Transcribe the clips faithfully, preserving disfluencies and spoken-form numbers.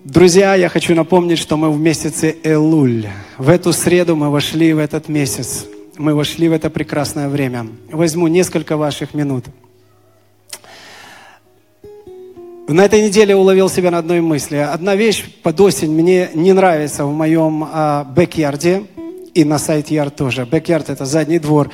Друзья, я хочу напомнить, что мы в месяце Элуль. В эту среду мы вошли в этот месяц. Мы вошли в это прекрасное время. Возьму несколько ваших минут. На этой неделе уловил себя на одной мысли. Одна вещь под осень мне не нравится в моем а, бэк-ярде и на сайт-ярд тоже. Бэк-ярд – это задний двор.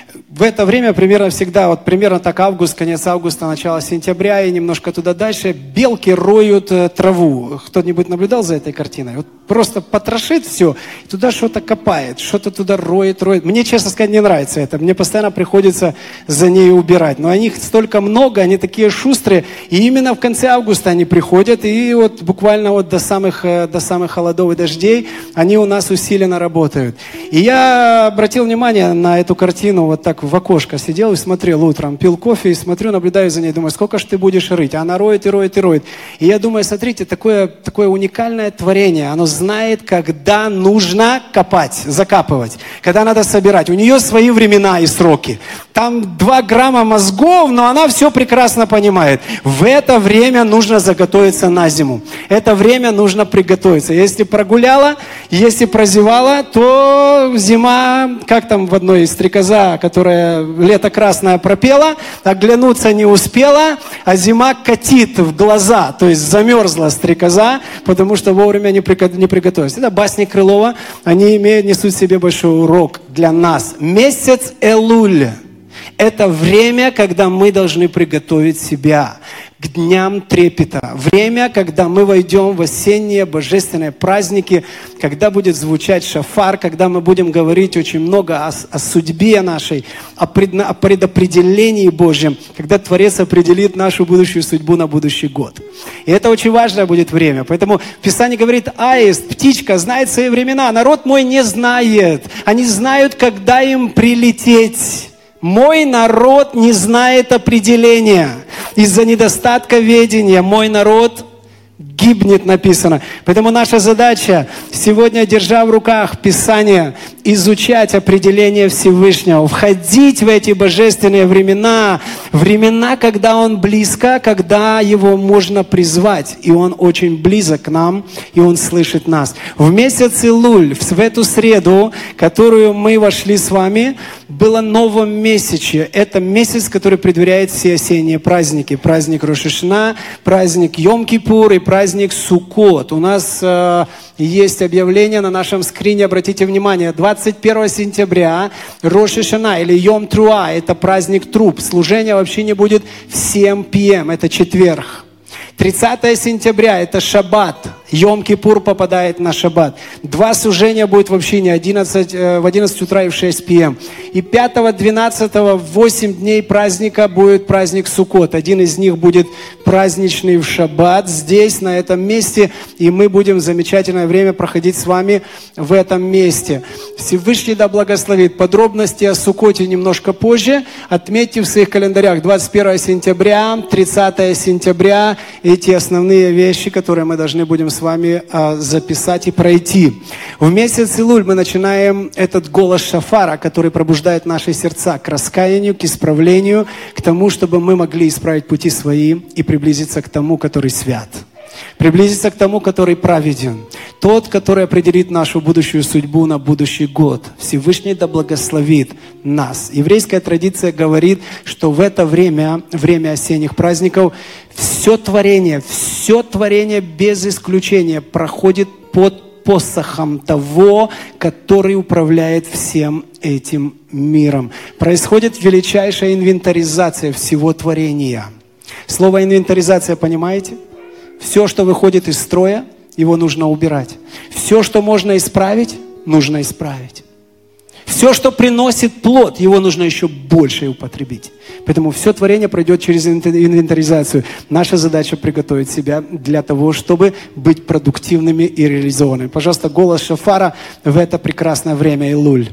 В это время примерно всегда, вот примерно так август, конец августа, начало сентября и немножко туда дальше, белки роют э, траву. Кто-нибудь наблюдал за этой картиной? Вот просто потрошит все, и туда что-то копает, что-то туда роет, роет. Мне, честно сказать, не нравится это. Мне постоянно приходится за ней убирать. Но них столько много, они такие шустрые. И именно в конце августа они приходят, и вот буквально вот до самых, э, до самых холодов и дождей они у нас усиленно работают. И я обратил внимание на эту картину, вот так в окошко сидел и смотрел утром, пил кофе и смотрю, наблюдаю за ней, думаю, сколько ж ты будешь рыть? А она роет и роет и роет. И я думаю, смотрите, такое, такое уникальное творение, оно знает, когда нужно копать, закапывать, когда надо собирать. У нее свои времена и сроки. Там два грамма мозгов, но она все прекрасно понимает. В это время нужно заготовиться на зиму. Это время нужно приготовиться. Если прогуляла, если прозевала, то зима, как там в одной из стрекоза, которая лето красное пропела, оглянуться не успела, а зима катит в глаза, то есть замерзла стрекоза, потому что вовремя не приготовилась. Это басни Крылова, они имеют, несут в себе большой урок для нас. Месяц Элуль – это время, когда мы должны приготовить себя к дням трепета. Время, когда мы войдем в осенние божественные праздники, когда будет звучать шафар, когда мы будем говорить очень много о, о судьбе нашей, о, пред, о предопределении Божьем, когда Творец определит нашу будущую судьбу на будущий год. И это очень важное будет время. Поэтому в Писании говорит, аист, птичка, знает свои времена. Народ мой не знает. Они знают, когда им прилететь. Мой народ не знает определения. Из-за недостатка ведения мой народ гибнет, написано. Поэтому наша задача сегодня, держа в руках Писание, изучать определение Всевышнего, входить в эти божественные времена, времена, когда Он близко, когда Его можно призвать. И Он очень близок к нам, и Он слышит нас. В месяц Элуль, в эту среду, которую мы вошли с вами, было новом месяче. Это месяц, который предваряет все осенние праздники. Праздник Рош ха-Шана, праздник Йом-Кипур и праздник Суккот. У нас э, есть объявление на нашем скрине, обратите внимание, двадцать первого сентября Рош ха-Шана или Йом-Труа, это праздник труб. Служение вообще не будет в семь пэ эм, это четверг. тридцатого сентября это шаббат. Йом-Кипур попадает на шаббат. Два служения будет в общине одиннадцать, в одиннадцать утра и в шесть пэ эм. И пятого, двенадцатого, в восемь дней праздника будет праздник Суккот. Один из них будет праздничный в шаббат здесь, на этом месте. И мы будем замечательное время проходить с вами в этом месте. Всевышний да благословит. Подробности о Суккоте немножко позже. Отметьте в своих календарях двадцать первого сентября, тридцатого сентября. Эти основные вещи, которые мы должны будем с вами а, записать и пройти. В месяц Элуль мы начинаем этот голос шафара, который пробуждает наши сердца к раскаянию, к исправлению, к тому, чтобы мы могли исправить пути свои и приблизиться к тому, который свят. Приблизиться к тому, который праведен. Тот, который определит нашу будущую судьбу на будущий год. Всевышний да благословит нас. Еврейская традиция говорит, что в это время, время осенних праздников, все творение, все творение без исключения проходит под посохом того, который управляет всем этим миром. Происходит величайшая инвентаризация всего творения. Слово инвентаризация, понимаете? Все, что выходит из строя, его нужно убирать. Все, что можно исправить, нужно исправить. Все, что приносит плод, его нужно еще больше употребить. Поэтому все творение пройдет через инвентаризацию. Наша задача приготовить себя для того, чтобы быть продуктивными и реализованными. Пожалуйста, голос шафара в это прекрасное время Элуль.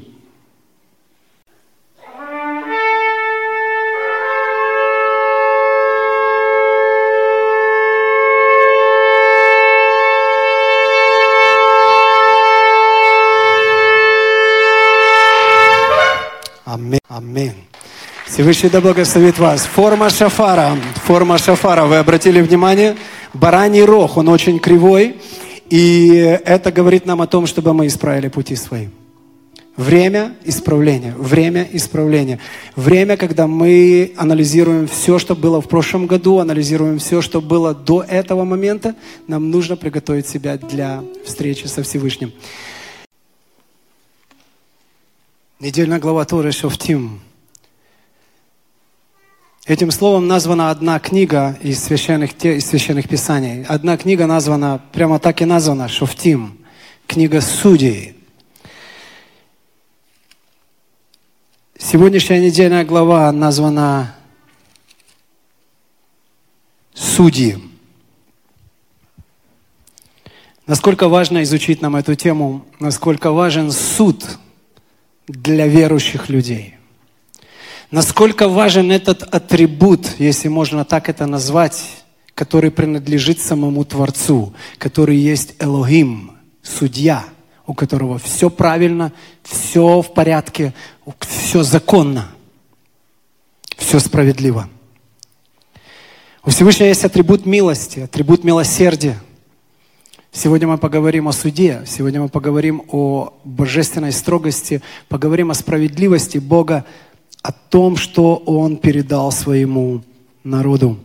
Аминь. Всевышний да благословит вас. Форма шафара. Форма шафара. Вы обратили внимание? Бараний рог, он очень кривой. И это говорит нам о том, чтобы мы исправили пути свои. Время исправления. Время исправления. Время, когда мы анализируем все, что было в прошлом году, анализируем все, что было до этого момента. Нам нужно приготовить себя для встречи со Всевышним. Недельная глава Торы Шофтим. Этим словом названа одна книга из священных, из священных писаний. Одна книга названа, прямо так и названа, Шофтим. Книга Судей. Сегодняшняя недельная глава названа Судьи. Насколько важно изучить нам эту тему, насколько важен суд для верующих людей. Насколько важен этот атрибут, если можно так это назвать, который принадлежит самому Творцу, который есть Элохим, судья, у которого все правильно, все в порядке, все законно, все справедливо. У Всевышнего есть атрибут милости, атрибут милосердия. Сегодня мы поговорим о суде, сегодня мы поговорим о божественной строгости, поговорим о справедливости Бога, о том, что Он передал своему народу.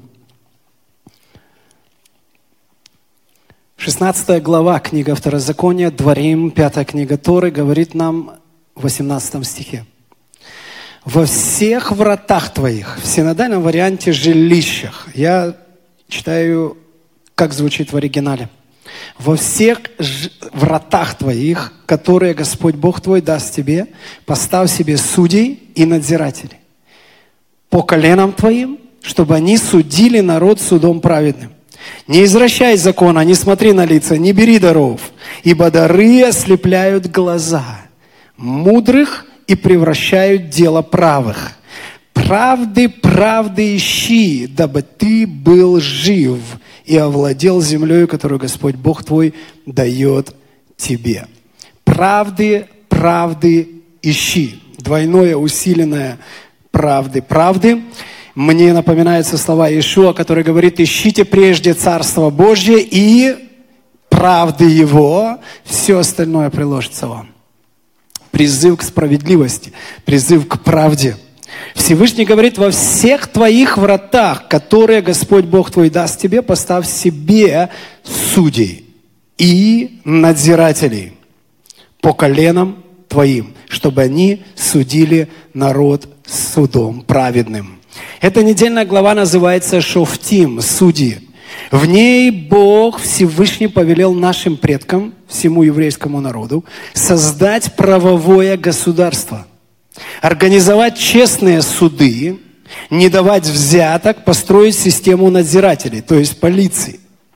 шестнадцатая глава, книга Второзакония, Дворим, пятая книга Торы, говорит нам в восемнадцатом стихе. «Во всех вратах твоих», в синодальном варианте «жилищах», я читаю, как звучит в оригинале. «Во всех вратах твоих, которые Господь Бог твой даст тебе, поставь себе судей и надзирателей по коленам твоим, чтобы они судили народ судом праведным. Не извращай закона, не смотри на лица, не бери даров, ибо дары ослепляют глаза мудрых и превращают дело правых. Правды, правды ищи, дабы ты был жив и овладел землей, которую Господь Бог твой дает тебе». Правды, правды ищи. Двойное, усиленное правды, правды. Мне напоминаются слова Иешуа, который говорит: ищите прежде Царство Божье и правды Его, все остальное приложится вам. Призыв к справедливости, призыв к правде. Всевышний говорит: во всех твоих вратах, которые Господь Бог твой даст тебе, поставь себе судей и надзирателей по коленам твоим, чтобы они судили народ судом праведным. Эта недельная глава называется Шофтим, судьи. В ней Бог Всевышний повелел нашим предкам, всему еврейскому народу, создать правовое государство, организовать честные суды, не давать взяток, построить систему надзирателей, то есть полиции.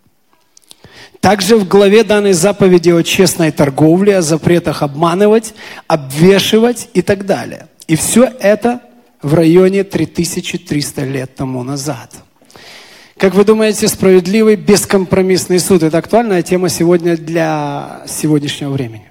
Также в главе даны заповеди о честной торговле, о запретах обманывать, обвешивать и так далее. И все это в районе три тысячи триста лет тому назад. Как вы думаете, справедливый, бескомпромиссный суд – это актуальная тема сегодня для сегодняшнего времени?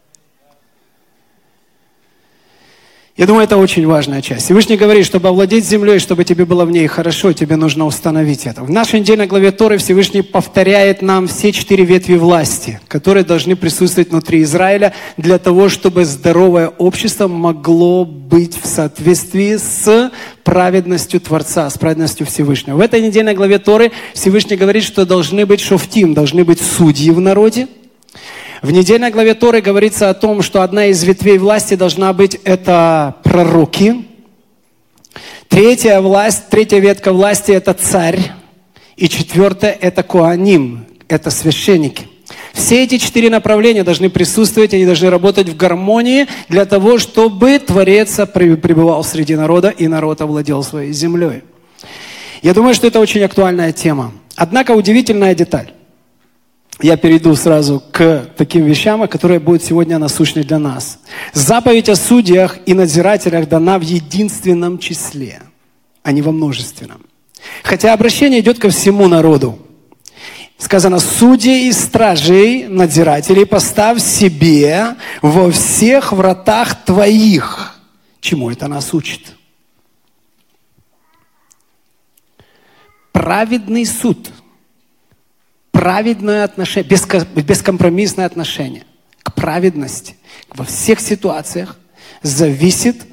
Я думаю, это очень важная часть. Всевышний говорит, чтобы овладеть землей, чтобы тебе было в ней хорошо, тебе нужно установить это. В нашей недельной главе Торы Всевышний повторяет нам все четыре ветви власти, которые должны присутствовать внутри Израиля для того, чтобы здоровое общество могло быть в соответствии с праведностью Творца, с праведностью Всевышнего. В этой недельной главе Торы Всевышний говорит, что должны быть шофтим, должны быть судьи в народе. В недельной главе Торы говорится о том, что одна из ветвей власти должна быть – это пророки. Третья власть, третья ветка власти – это царь. И четвертая – это коаним, это священники. Все эти четыре направления должны присутствовать, они должны работать в гармонии для того, чтобы Творец пребывал среди народа и народ овладел своей землей. Я думаю, что это очень актуальная тема. Однако удивительная деталь. Я перейду сразу к таким вещам, которые будут сегодня насущны для нас. Заповедь о судьях и надзирателях дана в единственном числе, а не во множественном. Хотя обращение идет ко всему народу. Сказано: судей и стражей, надзирателей поставь себе во всех вратах твоих. Чему это нас учит? праведный суд, праведное отношение, бескомпромиссное отношение к праведности во всех ситуациях зависит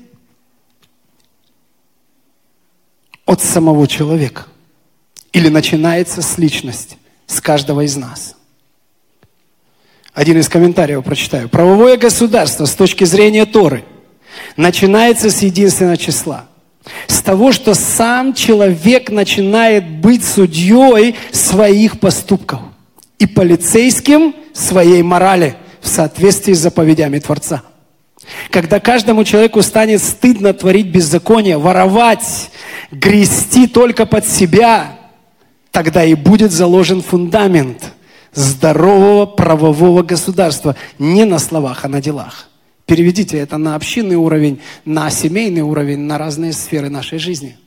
от самого человека. Или начинается с личности, с каждого из нас. Один из комментариев прочитаю. Правовое государство с точки зрения Торы начинается с единственного числа. С того, что сам человек начинает быть судьей своих поступков и полицейским своей морали в соответствии с заповедями Творца. Когда каждому человеку станет стыдно творить беззаконие, воровать, грести только под себя, тогда и будет заложен фундамент здорового правового государства не на словах, а на делах. Переведите это на общинный уровень, на семейный уровень, на разные сферы нашей жизни.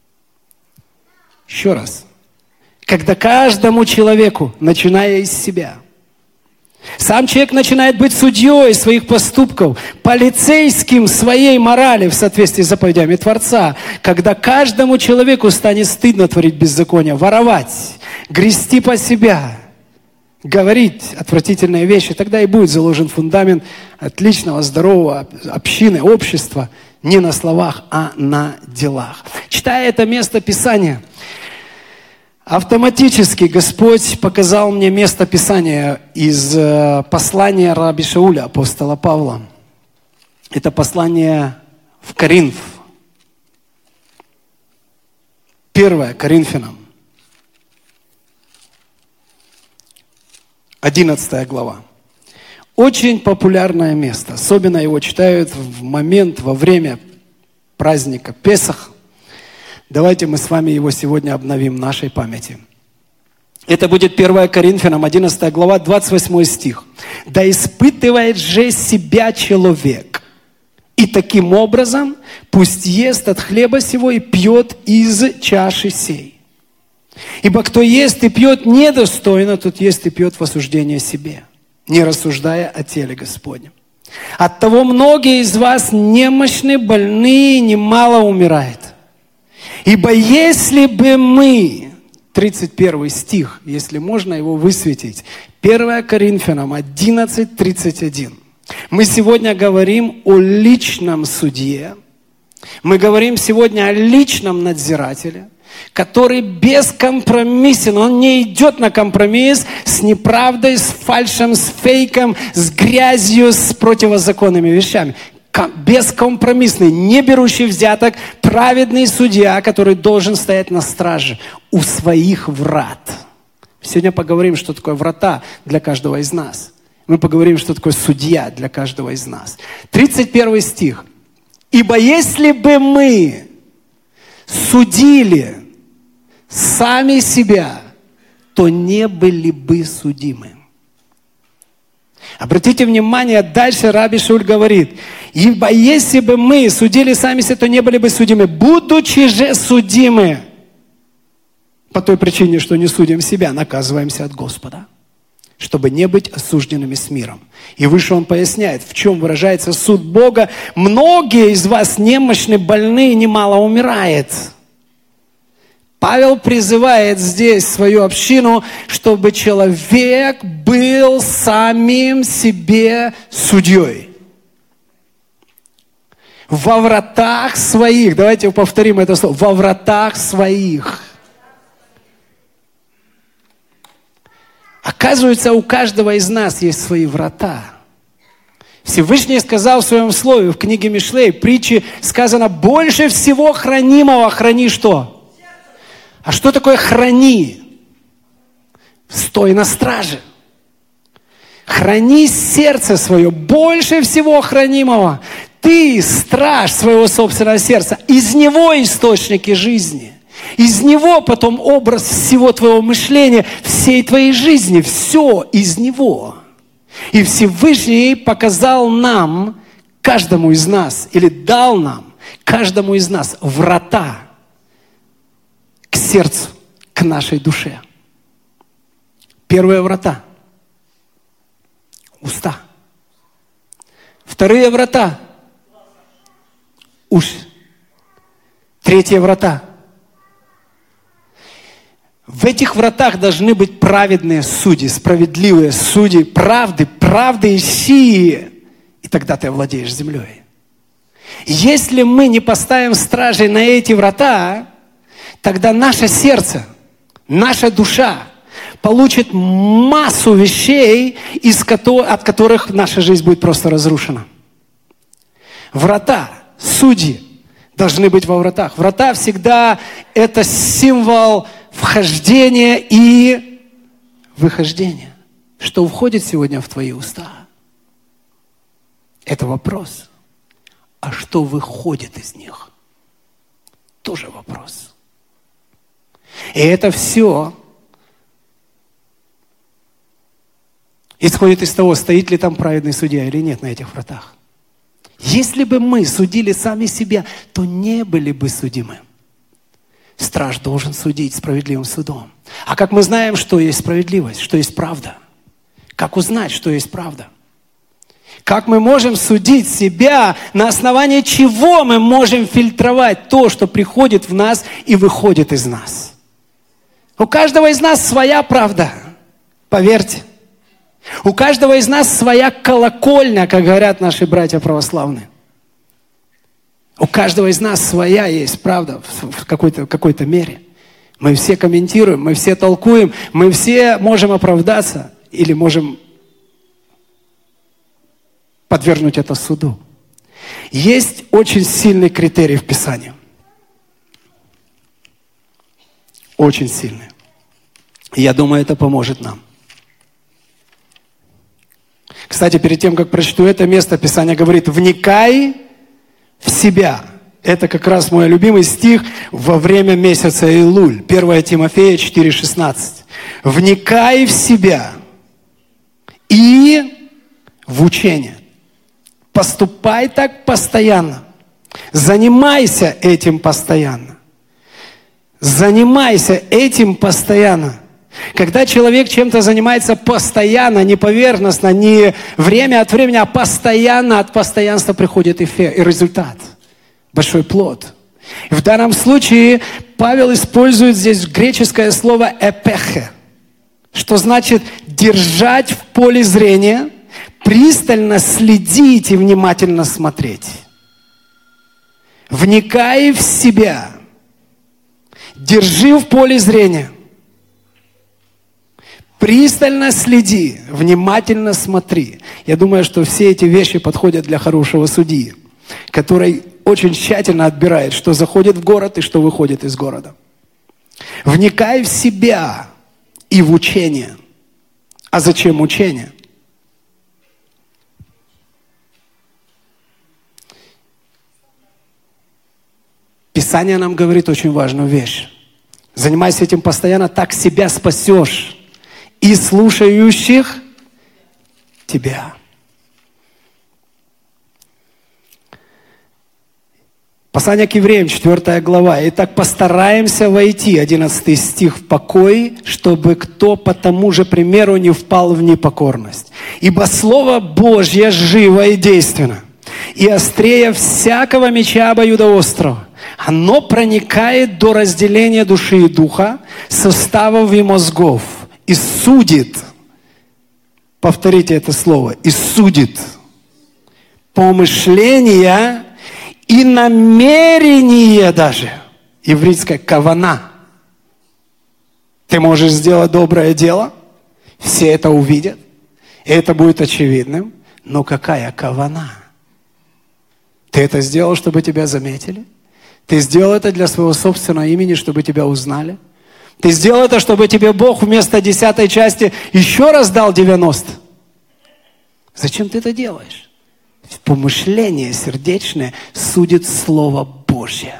Еще раз. Когда каждому человеку, начиная из себя, сам человек начинает быть судьей своих поступков, полицейским своей морали в соответствии с заповедями Творца, когда каждому человеку станет стыдно творить беззаконие, воровать, грести по себя, говорить отвратительные вещи, тогда и будет заложен фундамент отличного, здорового общины, общества, не на словах, а на делах. Читая это место Писания, автоматически Господь показал мне место Писания из послания раби Шауля, апостола Павла. Это послание в Коринф. Первое Коринфянам. одиннадцатая глава. Очень популярное место. Особенно его читают в момент, во время праздника Песах. Давайте мы с вами его сегодня обновим в нашей памяти. Это будет первое Коринфянам, одиннадцатая глава, двадцать восьмой стих. «Да испытывает же себя человек, и таким образом пусть ест от хлеба сего и пьет из чаши сей. Ибо кто ест и пьет недостойно, тот ест и пьет в осуждение себе, не рассуждая о теле Господнем. Оттого многие из вас немощны, больны, немало умирает. Ибо если бы мы...» тридцать первый стих, если можно его высветить. первое Коринфянам одиннадцать, тридцать один. Мы сегодня говорим о личном судье. Мы говорим сегодня о личном надзирателе, который бескомпромиссен. Он не идет на компромисс с неправдой, с фальшем, с фейком, с грязью, с противозаконными вещами. Бескомпромиссный, не берущий взяток, праведный судья, который должен стоять на страже у своих врат. Сегодня поговорим, что такое врата для каждого из нас. Мы поговорим, что такое судья для каждого из нас. тридцать первый стих. «Ибо если бы мы судили сами себя, то не были бы судимы». Обратите внимание, дальше раби Шауль говорит: «Ибо если бы мы судили сами себя, то не были бы судимы, будучи же судимы, по той причине, что не судим себя, наказываемся от Господа, чтобы не быть осужденными с миром». И выше он поясняет, в чем выражается суд Бога. «Многие из вас немощны, больны, немало умирает». Павел призывает здесь свою общину, чтобы человек был самим себе судьей. Во вратах своих, давайте повторим это слово, во вратах своих. Оказывается, у каждого из нас есть свои врата. Всевышний сказал в своем слове, в книге Мишлей, притче сказано: больше всего хранимого храни что? А что такое храни? Стой на страже. Храни сердце свое, больше всего хранимого. Ты страж своего собственного сердца. Из него источники жизни. Из него потом образ всего твоего мышления, всей твоей жизни. Все из него. И Всевышний показал нам, каждому из нас, или дал нам, каждому из нас врата к сердцу, к нашей душе. Первые врата – уста. Вторые врата – уши. Третьи врата В этих вратах должны быть праведные судьи, справедливые судьи, правды, правды ищи, и тогда ты овладеешь землей. Если мы не поставим стражей на эти врата, тогда наше сердце, наша душа получит массу вещей, от которых наша жизнь будет просто разрушена. Врата, судьи должны быть во вратах. Врата всегда это символ вхождения и выхождения. Что входит сегодня в твои уста? Это вопрос. А что выходит из них? Тоже вопрос. И это все исходит из того, стоит ли там праведный судья или нет на этих вратах. Если бы мы судили сами себя, то не были бы судимы. Страж должен судить справедливым судом. А как мы знаем, что есть справедливость, что есть правда? Как узнать, что есть правда? Как мы можем судить себя, на основании чего мы можем фильтровать то, что приходит в нас и выходит из нас? У каждого из нас своя правда, поверьте. У каждого из нас своя колокольня, как говорят наши братья православные. У каждого из нас своя есть правда в какой-то, в какой-то мере. Мы все комментируем, мы все толкуем, мы все можем оправдаться или можем подвергнуть это суду. Есть очень сильный критерий в Писании. Очень сильный. Я думаю, это поможет нам. Кстати, перед тем, как прочту это место, Писание говорит: «Вникай в себя». Это как раз мой любимый стих во время месяца Илуль. первое Тимофея четыре шестнадцать. «Вникай в себя и в учение». Поступай так постоянно. Занимайся этим постоянно. Занимайся этим постоянно. Когда человек чем-то занимается постоянно, не поверхностно, не время от времени, а постоянно, от постоянства приходит эффект и результат. Большой плод. И в данном случае Павел использует здесь греческое слово «эпехе», что значит держать в поле зрения, пристально следить и внимательно смотреть. Вникай в себя. Держи в поле зрения. Пристально следи, внимательно смотри. Я думаю, что все эти вещи подходят для хорошего судьи, который очень тщательно отбирает, что заходит в город и что выходит из города. Вникай в себя и в учение. А зачем учение? Писание нам говорит очень важную вещь. Занимайся этим постоянно, так себя спасешь. И слушающих тебя. Послание к евреям, четвёртая глава. «Итак, постараемся войти», одиннадцатый стих, «в покой, чтобы кто по тому же примеру не впал в непокорность. Ибо Слово Божье живо и действенно, и острее всякого меча обоюдоострого. Оно проникает до разделения души и духа, суставов и мозгов, и судит». Повторите это слово. «И судит помышления и намерения даже». Еврейское «кавана». Ты можешь сделать доброе дело, все это увидят, и это будет очевидным. Но какая кавана? Ты это сделал, чтобы тебя заметили? Ты сделал это для своего собственного имени, чтобы тебя узнали? Ты сделал это, чтобы тебе Бог вместо десятой части еще раз дал девяносто? Зачем ты это делаешь? Помышление сердечное судит Слово Божье.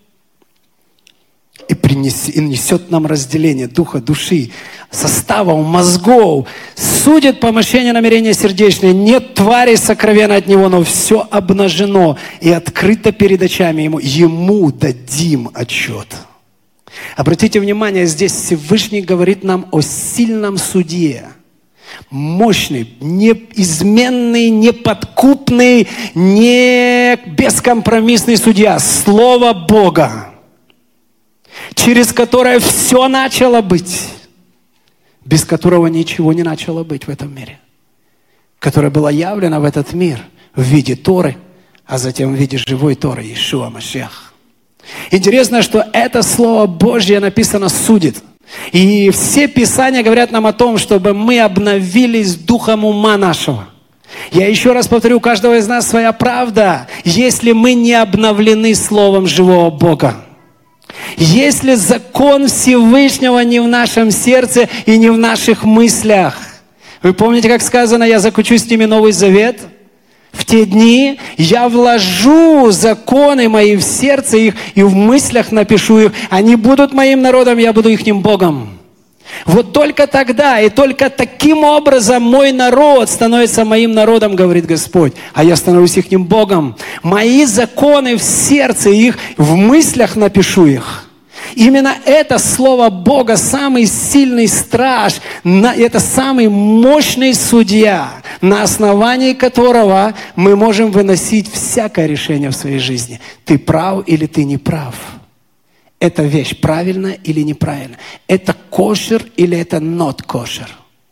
И, принес, и несет нам разделение духа, души, составов, мозгов. Судит помышление, намерение сердечное. Нет твари сокровенно от него, но все обнажено и открыто перед очами ему. Ему дадим отчет. Обратите внимание, здесь Всевышний говорит нам о сильном судье. Мощный, неизменный, неподкупный, не бескомпромиссный судья. Слово Бога. через которое все начало быть, без которого ничего не начало быть в этом мире, которое было явлено в этот мир в виде Торы, а затем в виде живой Торы, Иешуа Машиах. Интересно, что это Слово Божье написано «судит». И все Писания говорят нам о том, чтобы мы обновились духом ума нашего. Я еще раз повторю, у каждого из нас своя правда, если мы не обновлены Словом живого Бога. Если закон Всевышнего не в нашем сердце и не в наших мыслях. Вы помните, как сказано, я заключу с ними Новый Завет? В те дни я вложу законы мои в сердце их и в мыслях напишу их. Они будут моим народом, я буду ихним Богом. Вот только тогда и только таким образом мой народ становится моим народом, говорит Господь. А я становлюсь ихним Богом. Мои законы в сердце их, в мыслях напишу их. Именно это Слово Бога, самый сильный страж, это самый мощный судья, на основании которого мы можем выносить всякое решение в своей жизни. Ты прав или ты не прав. Эта вещь правильна или неправильна. Это кошер или это not кошер.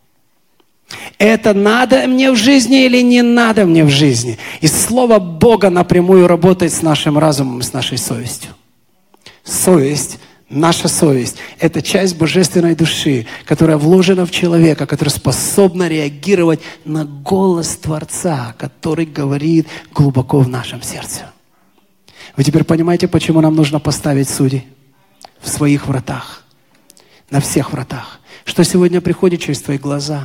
Это надо мне в жизни или не надо мне в жизни. И Слово Бога напрямую работает с нашим разумом, с нашей совестью. Совесть, наша совесть, это часть божественной души, которая вложена в человека, которая способна реагировать на голос Творца, который говорит глубоко в нашем сердце. Вы теперь понимаете, почему нам нужно поставить судей в своих вратах, на всех вратах? Что сегодня приходит через твои глаза?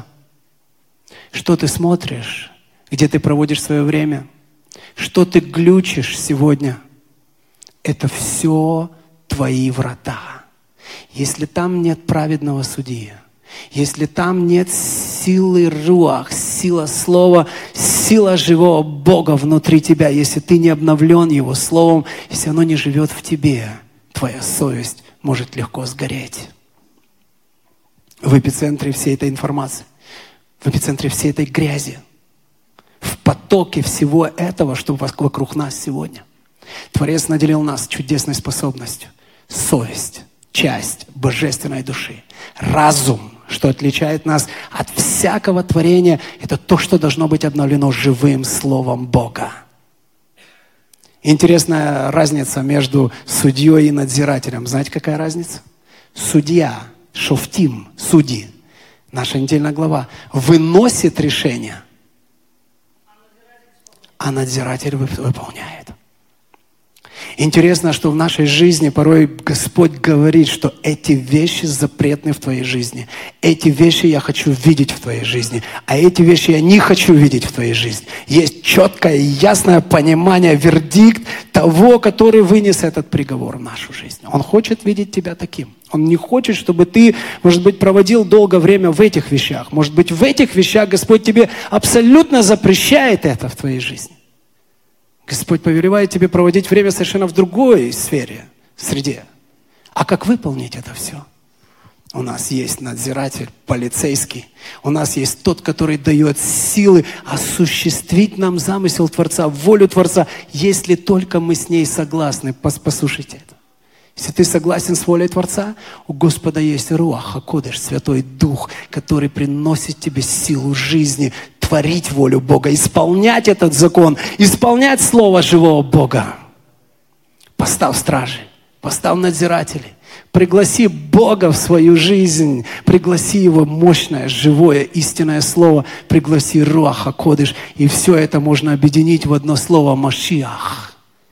Что ты смотришь? Где ты проводишь свое время? Что ты глючишь сегодня? Это все твои врата. Если там нет праведного судьи, если там нет силы руах, сила слова, сила живого Бога внутри тебя, если ты не обновлен Его Словом, если оно не живет в тебе, твоя совесть может легко сгореть. В эпицентре всей этой информации, в эпицентре всей этой грязи, в потоке всего этого, что вокруг нас сегодня. Творец наделил нас чудесной способностью. Совесть, часть божественной души. Разум, что отличает нас от всякого творения, это то, что должно быть обновлено живым Словом Бога. Интересная разница между судьей и надзирателем. Знаете, какая разница? Судья, шофтим, судьи, наша недельная глава, выносит решение, а надзиратель выполняет. Интересно, что в нашей жизни порой Господь говорит, что эти вещи запретны в твоей жизни. Эти вещи я хочу видеть в твоей жизни, а эти вещи я не хочу видеть в твоей жизни. Есть четкое и ясное понимание, вердикт того, который вынес этот приговор в нашу жизнь. Он хочет видеть тебя таким. Он не хочет, чтобы ты, может быть, проводил долгое время в этих вещах. Может быть, в этих вещах Господь тебе абсолютно запрещает это в твоей жизни. Господь повелевает тебе проводить время совершенно в другой сфере, среде. А как выполнить это все? У нас есть надзиратель, полицейский. У нас есть тот, который дает силы осуществить нам замысел Творца, волю Творца, если только мы с ней согласны. Послушайте это. Если ты согласен с волей Творца, у Господа есть Руах ха-Кодеш, Святой Дух, который приносит тебе силу жизни, творить волю Бога, исполнять этот закон, исполнять Слово живого Бога. Поставь стражи, поставь надзирателей, пригласи Бога в свою жизнь, пригласи Его мощное, живое, истинное Слово, пригласи Руах ха-Кодеш, и все это можно объединить в одно слово Машиах,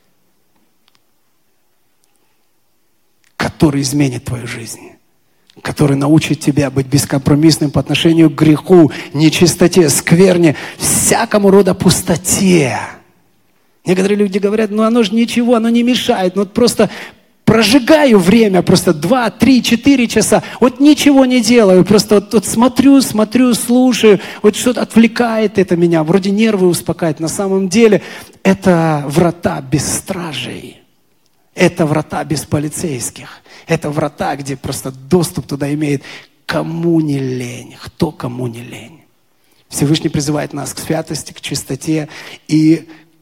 который изменит твою жизнь, который научит тебя быть бескомпромиссным по отношению к греху, нечистоте, скверне, всякому рода пустоте. Некоторые люди говорят, ну оно же ничего, оно не мешает, ну вот просто прожигаю время, просто два, три, четыре часа, вот ничего не делаю, просто вот, вот смотрю, смотрю, слушаю, вот что-то отвлекает это меня, вроде нервы успокаивает. На самом деле это врата без стражей. Это врата без полицейских. Это врата, где просто доступ туда имеет кому не лень, кто кому не лень. Всевышний призывает нас к святости, к чистоте и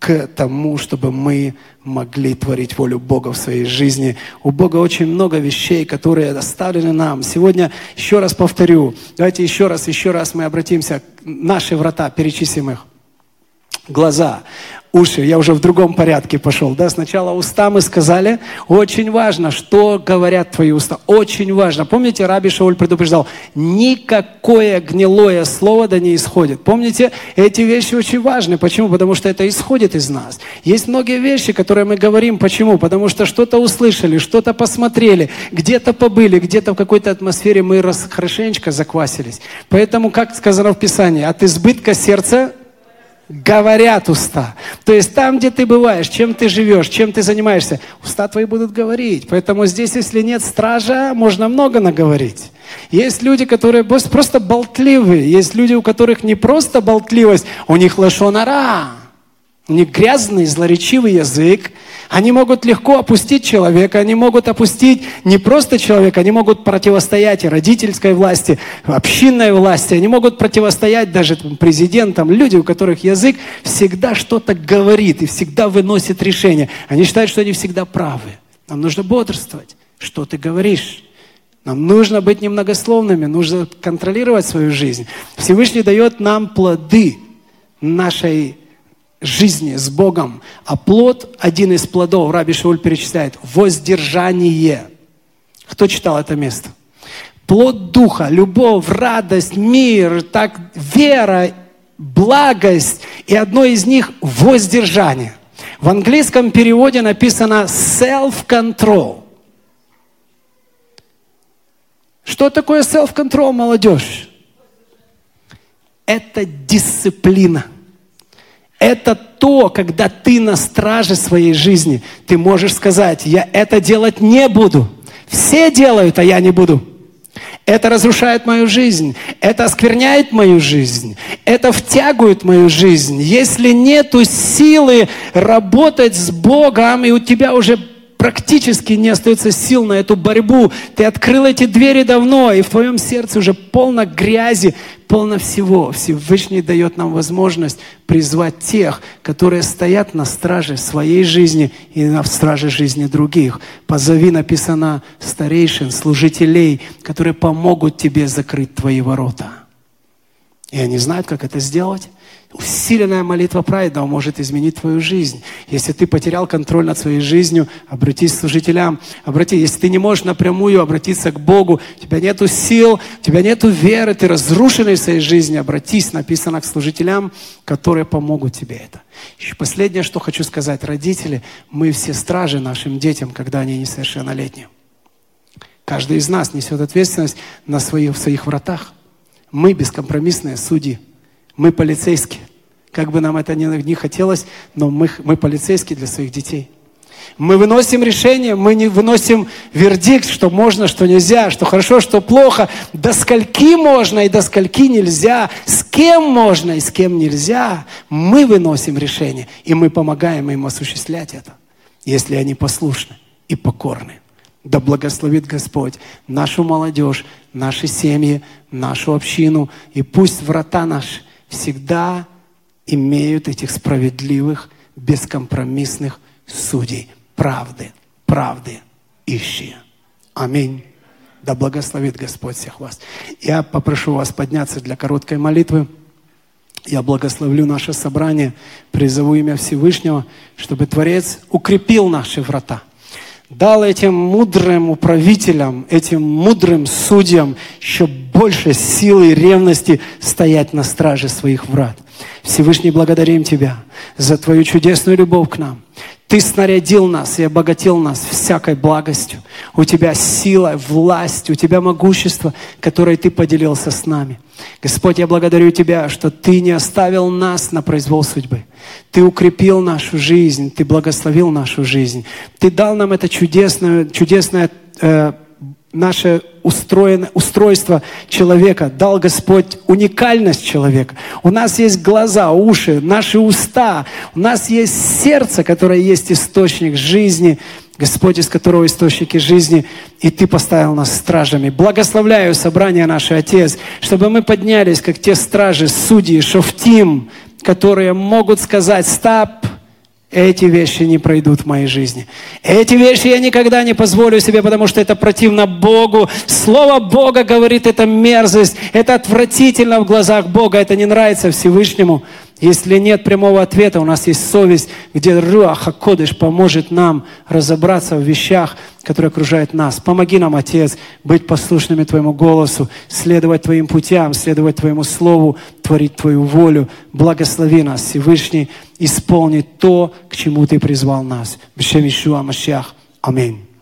к тому, чтобы мы могли творить волю Бога в своей жизни. У Бога очень много вещей, которые оставлены нам. Сегодня, еще раз повторю, давайте еще раз, еще раз мы обратимся к наши врата, перечислим их. Глаза, уши, я уже в другом порядке пошел. Да? Сначала уста мы сказали. Очень важно, что говорят твои уста. Очень важно. Помните, Раби Шауль предупреждал, никакое гнилое слово да не исходит. Помните, эти вещи очень важны. Почему? Потому что это исходит из нас. Есть многие вещи, которые мы говорим. Почему? Потому что что-то услышали, что-то посмотрели, где-то побыли, где-то в какой-то атмосфере мы раз, хорошенечко заквасились. Поэтому, как сказано в Писании, от избытка сердца говорят уста. То есть там, где ты бываешь, чем ты живешь, чем ты занимаешься, уста твои будут говорить. Поэтому здесь, если нет стража, можно много наговорить. Есть люди, которые просто болтливые. Есть люди, у которых не просто болтливость, у них лашон ара. У них грязный, злоречивый язык. Они могут легко опустить человека, они могут опустить не просто человека, они могут противостоять и родительской власти, общинной власти, они могут противостоять даже президентам, люди, у которых язык всегда что-то говорит и всегда выносит решение. Они считают, что они всегда правы. Нам нужно бодрствовать. Что ты говоришь? Нам нужно быть немногословными, нужно контролировать свою жизнь. Всевышний дает нам плоды нашей жизни с Богом. А плод, один из плодов, Раби Шауль перечисляет, воздержание. Кто читал это место? Плод духа, любовь, радость, мир, так, вера, благость. И одно из них – воздержание. В английском переводе написано self-control. Что такое self-control, молодежь? Это дисциплина. Это то, когда ты на страже своей жизни. Ты можешь сказать, я это делать не буду. Все делают, а я не буду. Это разрушает мою жизнь. Это оскверняет мою жизнь. Это втягивает мою жизнь. Если нету силы работать с Богом, и у тебя уже практически не остается сил на эту борьбу. Ты открыл эти двери давно, и в твоем сердце уже полно грязи, полно всего. Всевышний дает нам возможность призвать тех, которые стоят на страже своей жизни и на страже жизни других. Позови, написано, старейшин, служителей, которые помогут тебе закрыть твои ворота. И они знают, как это сделать. Усиленная молитва праведного может изменить твою жизнь. Если ты потерял контроль над своей жизнью, обратись к служителям. Обратись. Если ты не можешь напрямую обратиться к Богу, у тебя нету сил, у тебя нету веры, ты разрушенный в своей жизни, обратись, написано, к служителям, которые помогут тебе это. Еще последнее, что хочу сказать. Родители, мы все стражи нашим детям, когда они несовершеннолетние. Каждый из нас несет ответственность на своих, в своих вратах. Мы бескомпромиссные судьи. Мы полицейские. Как бы нам это ни, ни хотелось, но мы, мы полицейские для своих детей. Мы выносим решение, мы не выносим вердикт, что можно, что нельзя, что хорошо, что плохо. До скольки можно и до скольки нельзя. С кем можно и с кем нельзя. Мы выносим решение, и мы помогаем им осуществлять это, если они послушны и покорны. Да благословит Господь нашу молодежь, наши семьи, нашу общину. И пусть врата наши всегда имеют этих справедливых, бескомпромиссных судей. Правды, правды ищи. Аминь. Да благословит Господь всех вас. Я попрошу вас подняться для короткой молитвы. Я благословлю наше собрание, призову имя Всевышнего, чтобы Творец укрепил наши врата. Дал этим мудрым управителям, этим мудрым судьям еще больше силы и ревности стоять на страже своих врат. Всевышний, благодарим Тебя за Твою чудесную любовь к нам. Ты снарядил нас и обогатил нас всякой благостью. У Тебя сила, власть, у Тебя могущество, которое Ты поделился с нами. Господь, я благодарю Тебя, что Ты не оставил нас на произвол судьбы. Ты укрепил нашу жизнь, Ты благословил нашу жизнь. Ты дал нам это чудесное, чудесное э, наше устроено, устройство человека. Дал Господь уникальность человека. У нас есть глаза, уши, наши уста. У нас есть сердце, которое есть источник жизни. Господь, из которого источники жизни, и Ты поставил нас стражами. Благословляю собрание наше, Отец, чтобы мы поднялись, как те стражи, судьи, шофтим, которые могут сказать: «Стоп, эти вещи не пройдут в моей жизни. Эти вещи я никогда не позволю себе, потому что это противно Богу. Слово Бога говорит, это мерзость, это отвратительно в глазах Бога, это не нравится Всевышнему. Если нет прямого ответа, у нас есть совесть, где Руах ха-Кодеш поможет нам разобраться в вещах, которые окружают нас. Помоги нам, Отец, быть послушными Твоему голосу, следовать Твоим путям, следовать Твоему Слову, творить Твою волю. Благослови нас, Всевышний, исполни то, к чему Ты призвал нас. Бешем Иешуа Машиах. Аминь.